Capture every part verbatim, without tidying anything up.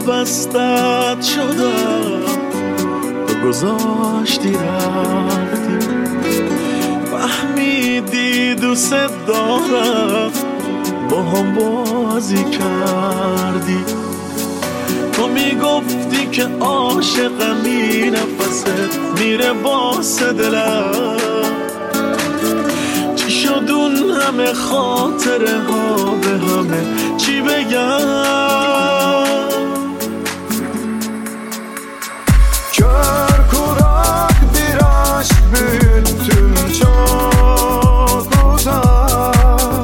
وابستت شدم، تو گذاشتی رفتی، فهمیدی دوست دارم، با هم بازی کردی. تو میگفتی که عاشقمی، نفست میره واسه دلم. چی شد اون همه خاطره ها به همه چی بگم؟ Kör kurak bir aşk büyüttüm çok uzak,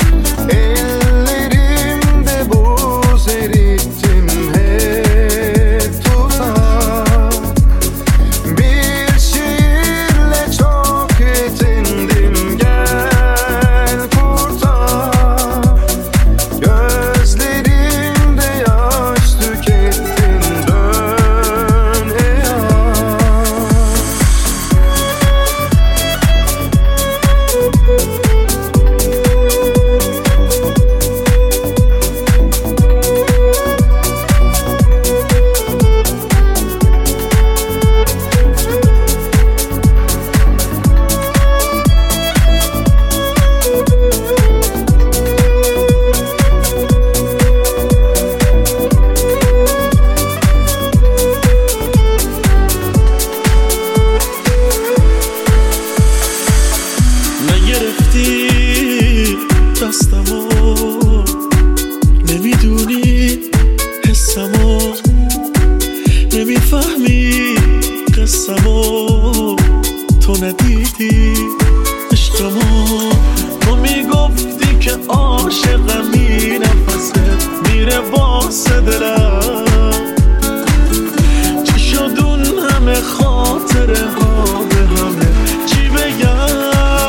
ellerimde buz erittim hep tuzak. Bir şiirle çok yetindim, gel kurtar. Gözlerimde yaş tükettim, dön ey aşk. نگرفتی دستمو، نمیدونی حسمو، نمیفهمی قصمو، تو ندیدی عشقمو. تو میگفتی که عاشقمی، نفست میره واسه دلم. چی شد اون همه خاطره ها به همه چی بگم؟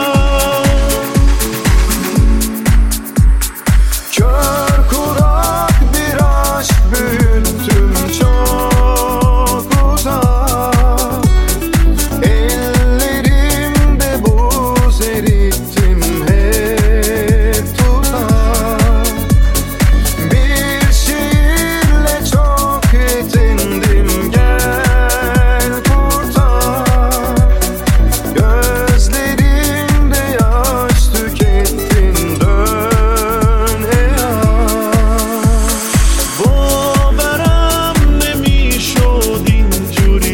Kör kurak bir aşk büyüttüm çok uzak, ellerimde buz erittim hep tuzak. Bir şiirle çok yetindim, gel kurtar. Gözlerimde yaş tükettin, dön ey aşk. باورم نمیشد اینجوری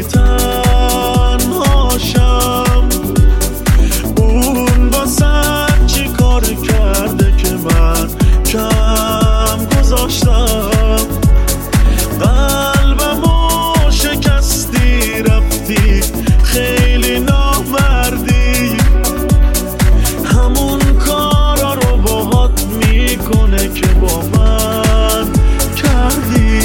تنهاشم. اون واسه چی کار کرده که من کم گذاشتم؟ قلبمو شکستی رفتی، خیلی نامردی. همون کارا رو باهات میکنه که با من کردی.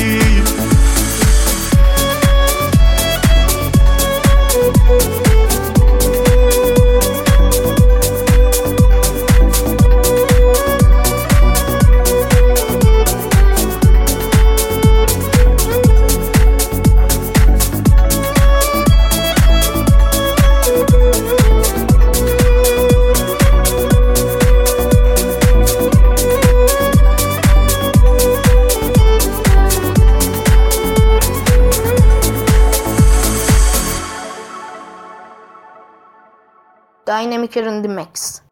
Dynamic in the Mix.